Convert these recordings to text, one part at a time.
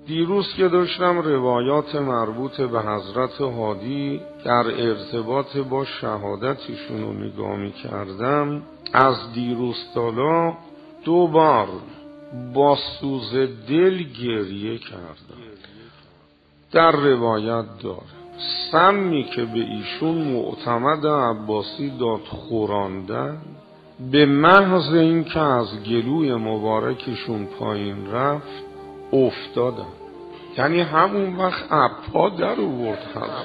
دیروز که داشتم روایات مربوط به حضرت هادی در ارتباط با شهادتشون رو نگاه می کردم، از دیروز تالا 2 بار با سوز دل گریه کردم. در روایت داره سمی که به ایشون معتمد عباسی داد خوراندن، به محض این که از گلوی مبارکشون پایین رفت افتادن. یعنی همون وقت اپا در آورد.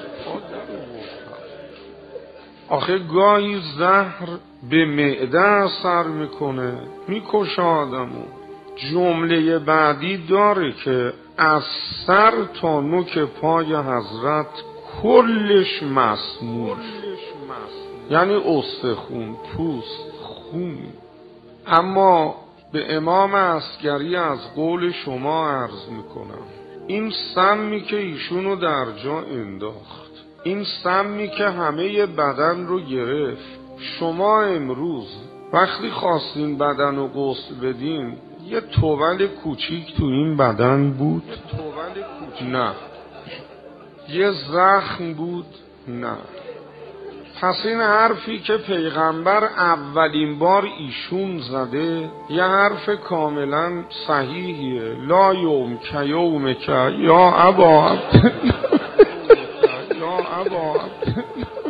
آخه گاهی زهر به معده اثر میکنه، میکشه آدمو. جمله بعدی داره که از سر تا نوک پای حضرت کلش مسموم، یعنی استخون، پوست، خون. اما به امام عسکری از قول شما عرض میکنم، این سمی که ایشونو در جا انداخت، این سمی که همه بدن رو گرفت، شما امروز وقتی خواستین بدن رو غسل بدین یه توول کوچیک تو این بدن بود؟ نه. یه زخم بود؟ نه. پس این حرفی که پیغمبر اولین بار ایشون زده یه حرف کاملا صحیحیه. لا یوم که یوم که یا ابا عبدالله یا ابا عبدالله.